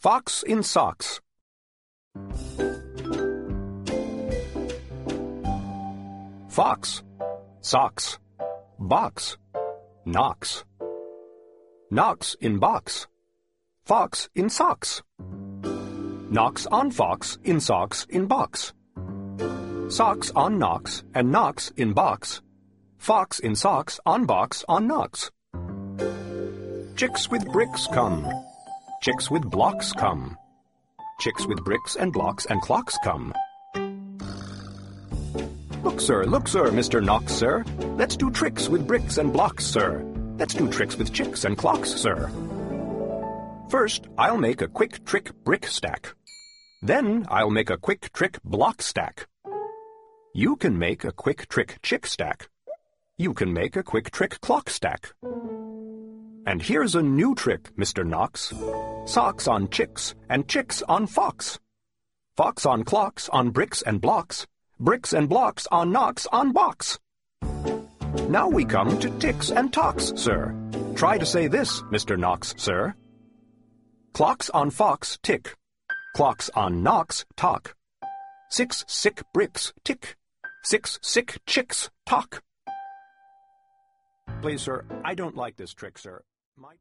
Fox in socks. Fox, socks, box, knocks. Knocks in box, fox in socks. Knocks on fox in socks in box. Socks on knocks and knocks in box. Fox in socks on box on knocks. Chicks with bricks come. Chicks with blocks come. Chicks with bricks and blocks and clocks come. Look, sir, Mr. Knox, sir. Let's do tricks with bricks and blocks, sir. Let's do tricks with chicks and clocks, sir. First, I'll make a quick trick brick stack. Then I'll make a quick trick block stack. You can make a quick trick chick stack. You can make a quick trick clock stack. And here's a new trick, Mr. Knox. Socks on chicks and chicks on fox. Fox on clocks on bricks and blocks. Bricks and blocks on knocks on box. Now we come to ticks and tocks, sir. Try to say this, Mr. Knox, sir. Clocks on fox tick. Clocks on knocks tock. 6 sick bricks tick. 6 sick chicks tock. Please, sir, I don't like this trick, sir.